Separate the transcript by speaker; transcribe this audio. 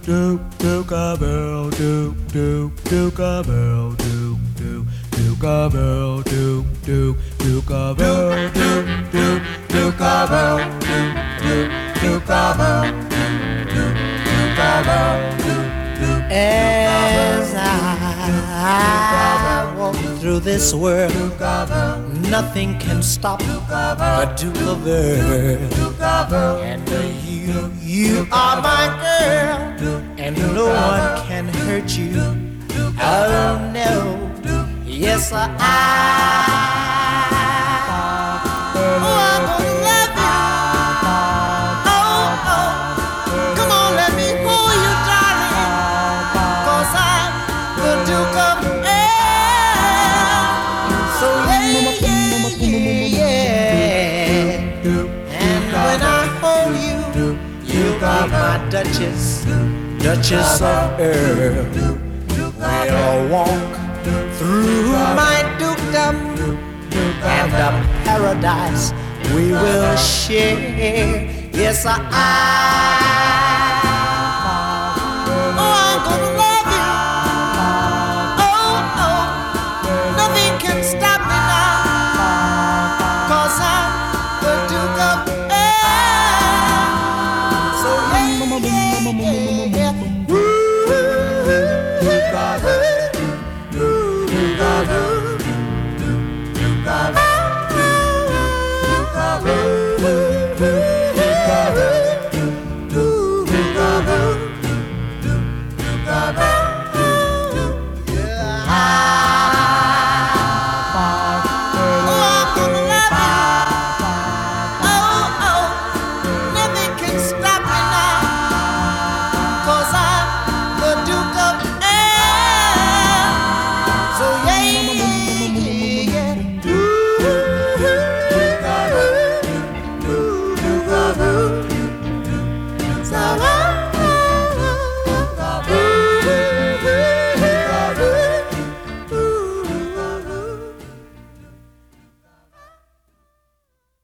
Speaker 1: Tinkerbell, Tinkerbell, Tinkerbell, Tinkerbell, Tinkerbell,
Speaker 2: As I walk through this world, nothing can stop a Tinkerbell. And you are my girl, and no one can hurt you. Oh no, yes I'm gonna love you. Come on, let me hold you, darling, 'cause I'm the Duke of Earl. So yeah. And when I hold you, you are my Duchess, Duchess of Earl. We'll walk through my dukedom and the paradise we will share. Yes, I'm gonna love you. Oh, oh, nothing can stop me now, 'cause I'm the Duke of Earl. So yeah, yeah, yeah, yeah. Ooh,